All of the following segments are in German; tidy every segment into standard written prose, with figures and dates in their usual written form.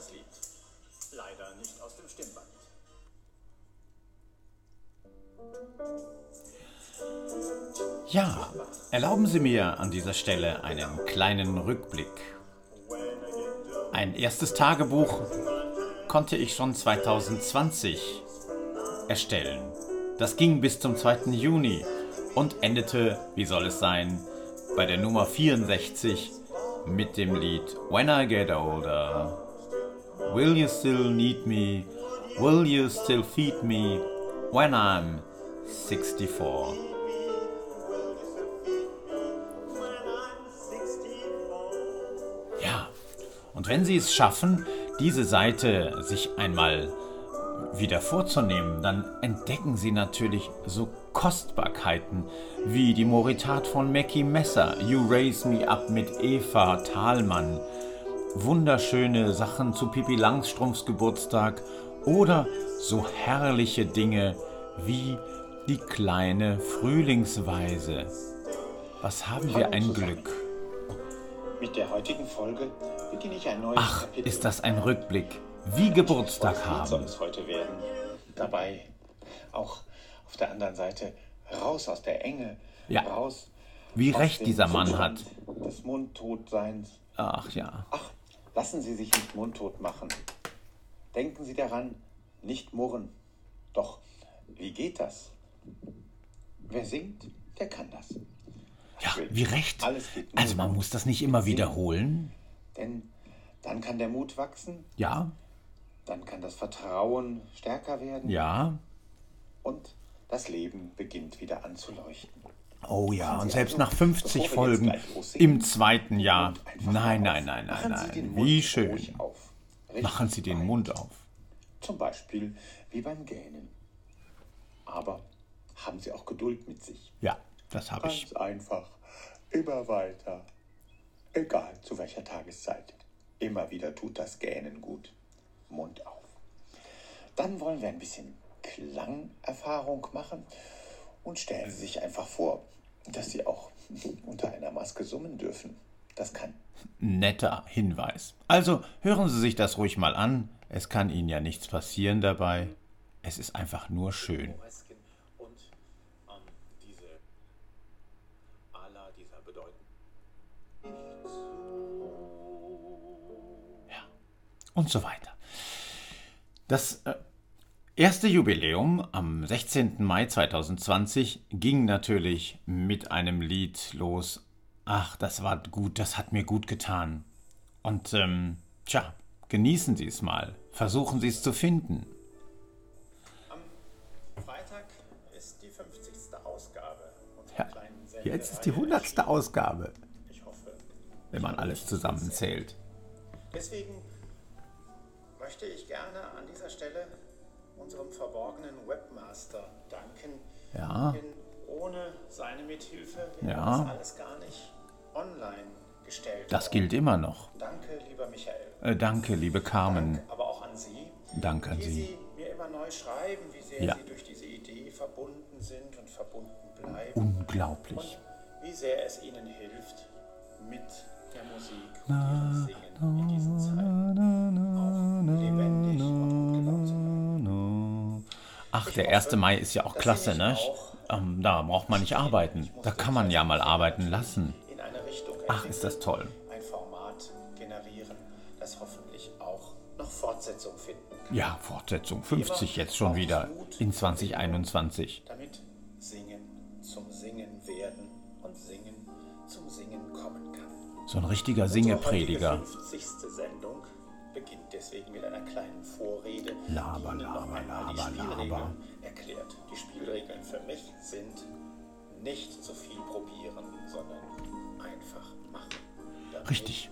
das Lied. Leider nicht aus dem Stimmband. Ja, erlauben Sie mir an dieser Stelle einen kleinen Rückblick. Ein erstes Tagebuch konnte ich schon 2020 erstellen. Das ging bis zum 2. Juni und endete, wie soll es sein, bei der Nummer 64 mit dem Lied When I Get Older. Will you still need me? Will you still feed me when I'm 64? Ja, und wenn Sie es schaffen, diese Seite sich einmal wieder vorzunehmen, dann entdecken Sie natürlich so Kostbarkeiten wie die Moritat von Mackie Messer, You Raise Me Up mit Eva Thalmann, wunderschöne Sachen zu Pippi Langstrumpfs Geburtstag oder so herrliche Dinge wie die kleine Frühlingsweise. Was haben wir ein Glück. Mit der heutigen Folge beginne ich ein neues Kapitel. Ist das ein Rückblick? Wie Geburtstag Soll haben. es heute werden. Dabei auch auf der anderen Seite raus aus der Enge. Ja, raus wie aus recht dem dieser Mann hat. Zustand des Mundtotseins. Ach ja. Ach, lassen Sie sich nicht mundtot machen. Denken Sie daran, nicht murren. Doch, wie geht das? Wer singt, der kann das. Ja, wie recht. Alles geht nur Also man muss das nicht immer wiederholen. Denn dann kann der Mut wachsen, Ja, dann kann das Vertrauen stärker werden ja. und das Leben beginnt wieder anzuleuchten. Oh ja, Machen und Sie selbst also, nach 50 bevor wir jetzt Folgen gleich loslegen, im 2. Jahr. einfach Nein, mal nein, auf. nein, nein, Machen Sie den nein. Mund Wie ruhig schön. auf. Richtig Machen Sie den weit. Mund auf. Zum Beispiel wie beim Gähnen. Aber haben Sie auch Geduld mit sich. Ja, das habe ich. Ganz einfach. Immer weiter. Egal zu welcher Tageszeit. Immer wieder tut das Gähnen gut. Mund auf. Dann wollen wir ein bisschen Klangerfahrung machen und stellen Sie sich einfach vor, dass Sie auch unter einer Maske summen dürfen. Das kann. Netter Hinweis. Also hören Sie sich das ruhig mal an. Es kann Ihnen ja nichts passieren dabei. Es ist einfach nur schön. Und diese Ala dieser bedeuten. Und so weiter. Das erste Jubiläum am 16. Mai 2020 ging natürlich mit einem Lied los. Ach, das war gut, das hat mir gut getan. Und genießen Sie es mal. Versuchen Sie es zu finden. Am Freitag ist die 50. Ausgabe. Ja, jetzt ist die 100. Ausgabe, Ich hoffe. wenn man alles zusammenzählt. Deswegen möchte ich gerne an dieser Stelle unserem verborgenen Webmaster danken. Ja, Denn ohne seine Mithilfe wäre Ja. das alles gar nicht online gestellt. das worden. gilt immer noch. Danke, lieber Michael. Danke, liebe Carmen. Dank aber auch an Sie, Danke an wie Sie. Sie mir immer neu schreiben, wie sehr Ja. Sie durch diese Idee verbunden sind und verbunden bleiben. Unglaublich. Und wie sehr es Ihnen hilft, mit der Musik und diesem Singen in diesen Zeiten auch lebendig und gut gelaunt zu bleiben. Ach, der 1. Mai ist ja auch klasse, ne? Da braucht man nicht arbeiten. Da kann man ja mal arbeiten lassen. In eine Richtung Ach, ist das toll. ein Format generieren, das hoffentlich auch noch Fortsetzung finden kann. Ja, Fortsetzung 50 jetzt schon wieder in 2021. Damit Singen zum Singen werden und Singen zum Singen kommen kann. So ein richtiger Unsere Singeprediger. heutige 50. Sendung beginnt deswegen mit einer kleinen Vorrede, Laber, die Ihnen noch laber, einmal die laber, Spielregeln laber. erklärt. Die Spielregeln für mich sind nicht zu viel probieren, sondern einfach machen. Damit Richtig.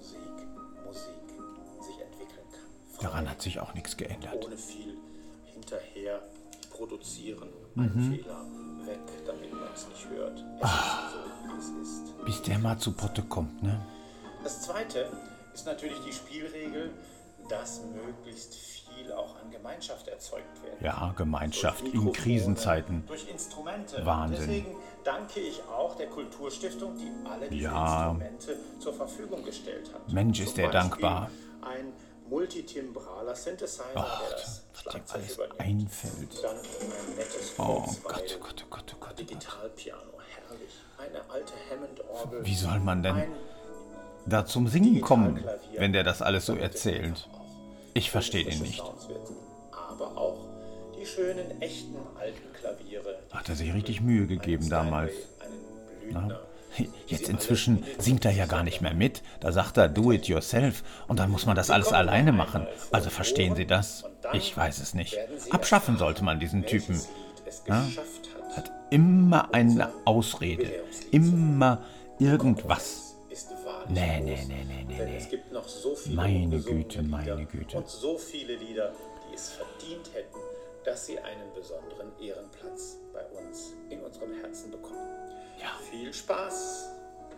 Musik sich entwickeln kann. Daran hat sich auch nichts geändert. Ohne viel hinterher produzieren. Ein Fehler weg, damit man es nicht hört. Es ist so, wie es ist. Bis der mal zu Potte kommt, ne? Das zweite ist natürlich die Spielregel, dass möglichst viel auch an Gemeinschaft erzeugt werden. Ja, Gemeinschaft Durch in Mikrofone, Krisenzeiten. Durch Instrumente. Wahnsinn. Deswegen danke ich auch der Kulturstiftung, die alle diese Ja. Instrumente zur Verfügung gestellt hat. Mensch, ist Zum der Beispiel dankbar. Ein multitimbraler Synthesizer, der das was dem Schlagzeug alles übernimmt. einfällt. Dann ein nettes Oh Kurzweil, Gott, Gott, Gott, Gott, Gott. Digitalpiano, herrlich. Eine alte Hammond-Orgel. Wie soll man denn ein da zum Singen kommen, Digitalklavier, wenn der das alles so damit wir erzählt? einfach auch Ich verstehe den frische nicht. Sounds wissen. Aber auch die schönen, echten, alten Klaviere. Hat er sich richtig Mühe gegeben Einen damals. Steinway, einen Blüthner. Jetzt inzwischen singt er ja gar nicht mehr mit. Da sagt er, do it yourself. Und dann muss man das alles alleine machen. Also verstehen Sie das? Ich weiß es nicht. Abschaffen sollte man diesen Typen. Welches Lied es geschafft hat. Hat immer eine Ausrede. Immer irgendwas. Ist wahrlich Nee, groß, nee. denn es gibt noch so viele Meine ungesungene Güte, Lieder meine Güte. und so viele Lieder, die es verdient hätten, dass sie einen besonderen Ehrenplatz bei uns in unserem Herzen bekommen. Ja. Viel Spaß!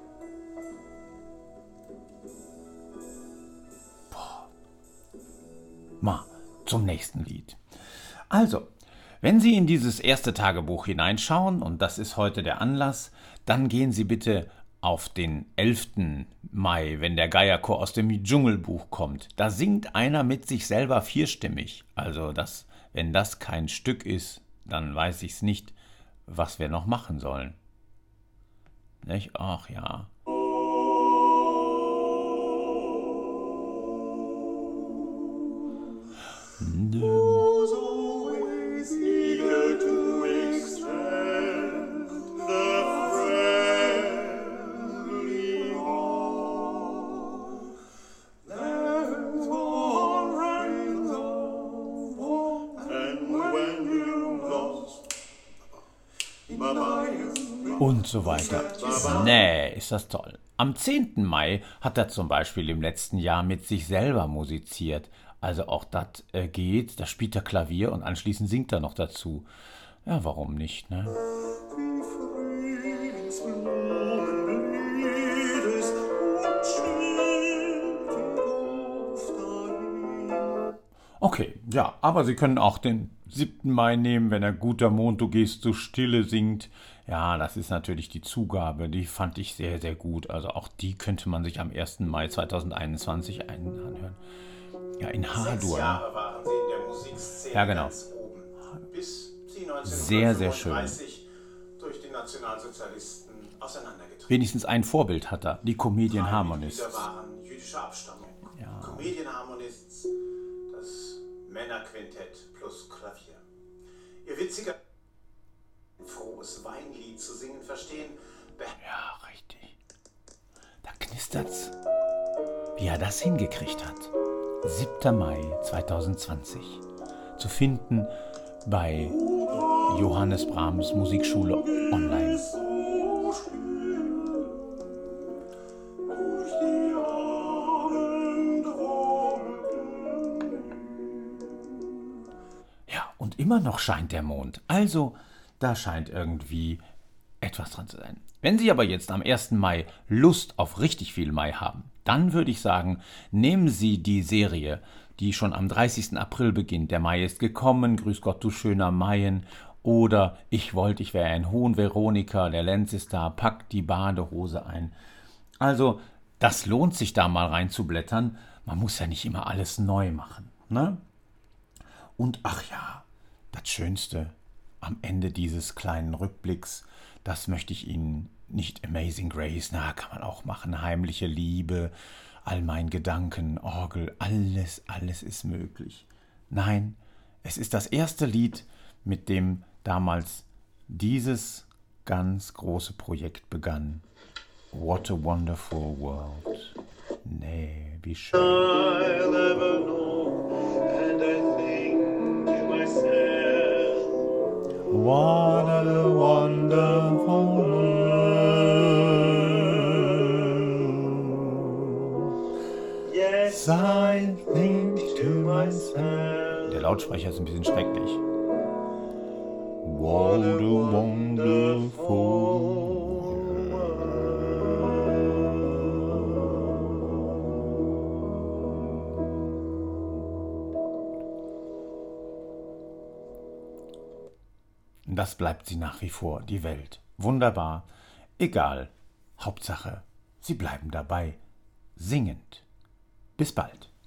Mal zum nächsten Lied. Also, wenn Sie in dieses erste Tagebuch hineinschauen, und das ist heute der Anlass, dann gehen Sie bitte auf den 11. Mai, wenn der Geierchor aus dem Dschungelbuch kommt. Da singt einer mit sich selber vierstimmig. Also, wenn das kein Stück ist, dann weiß ich's nicht, was wir noch machen sollen. Nicht? Ach ja. Who's always eager to extend the friendly arm. That's what rains on, and when you lost my mind. Und so weiter. Nee, ist das toll. Am 10. Mai hat er zum Beispiel im letzten Jahr mit sich selber musiziert. Also auch das geht, da spielt er Klavier und anschließend singt er noch dazu. Ja, warum nicht, ne? Okay, ja, aber Sie können auch den 7. Mai nehmen, wenn er Guter Mond, du gehst so stille singt. Ja, das ist natürlich die Zugabe, die fand ich sehr, sehr gut. Also auch die könnte man sich am 1. Mai 2021 anhören. Ja, in H-Dur. Jahre waren sie in der Musikszene Ja, genau. ganz oben, bis sie Sehr, sehr schön. 1935 durch die Nationalsozialisten auseinandergetrieben. Wenigstens ein Vorbild hat er, die Comedian Drei Harmonists. Mitglieder waren jüdischer Abstammung. Ja. Comedian Harmonists, das Männerquintett plus Klavier. Ihr witziger, frohes Weinlied zu singen verstehen, Ja, richtig. Da knistert's. Wie er das hingekriegt hat. 7. Mai 2020. Zu finden bei Johannes Brahms Musikschule online. so still durch die Abendwolken. Ja, und immer noch scheint der Mond. Also, da scheint irgendwie etwas dran zu sein. Wenn Sie aber jetzt am 1. Mai Lust auf richtig viel Mai haben, dann würde ich sagen, nehmen Sie die Serie, die schon am 30. April beginnt. Der Mai ist gekommen, grüß Gott, du schöner Maien. Oder ich wollte, ich wäre ein Hohn Veronika, der Lenz ist da, packt die Badehose ein. Also, das lohnt sich da mal reinzublättern. Man muss ja nicht immer alles neu machen, ne? Und ach ja, das Schönste am Ende dieses kleinen Rückblicks, das möchte ich Ihnen nicht Amazing Grace, na, kann man auch machen, heimliche Liebe, all mein Gedanken, Orgel, alles ist möglich. Nein, es ist das erste Lied, mit dem damals dieses ganz große Projekt begann. What a wonderful world. Nee, wie schön. I'll ever know, and I think to myself, What a wonderful world. yes, I think to myself. Der Lautsprecher ist ein bisschen schrecklich. What a wonderful Das bleibt sie nach wie vor, die Welt. Wunderbar. Egal. Hauptsache, sie bleiben dabei. Singend. Bis bald.